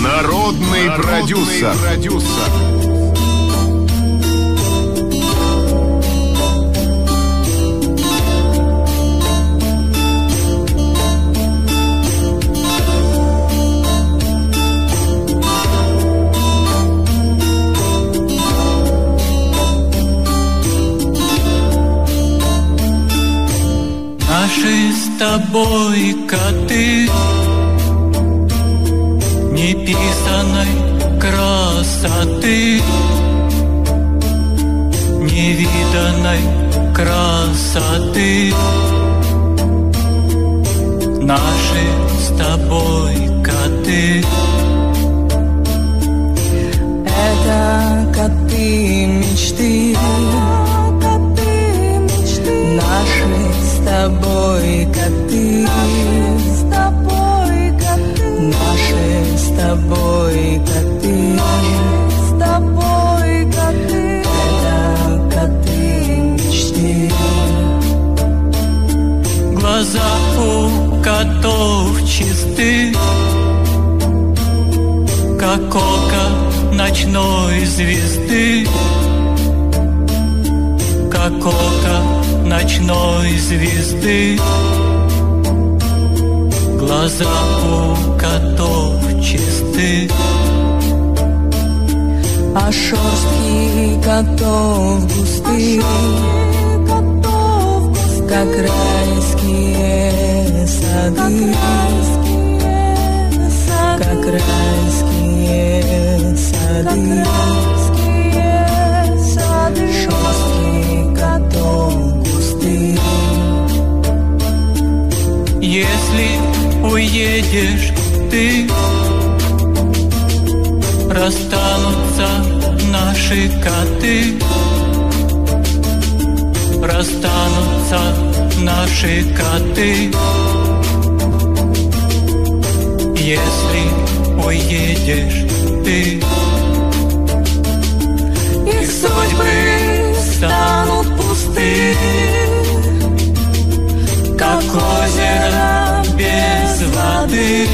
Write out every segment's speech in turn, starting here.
Народный продюсер. Наши с тобой коты неписаной красоты, невиданной красоты. Наши с тобой коты. Это коты мечты, наши с тобой коты, наши с тобой коты, это коты мечты. Глаза у котов чисты, как око ночной звезды, как око ночной звезды. Глаза у котов чисты. А шерстки котов густы, как райские сады, как райские сады. Шерстки котов густы. Если уедешь ты, расстанутся наши коты, расстанутся наши коты. Если уедешь ты, их судьбы станут пусты, как озеро без воды,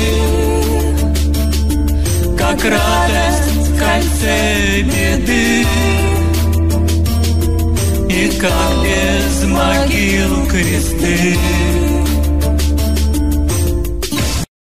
как радость в кольце беды, и как без могил кресты.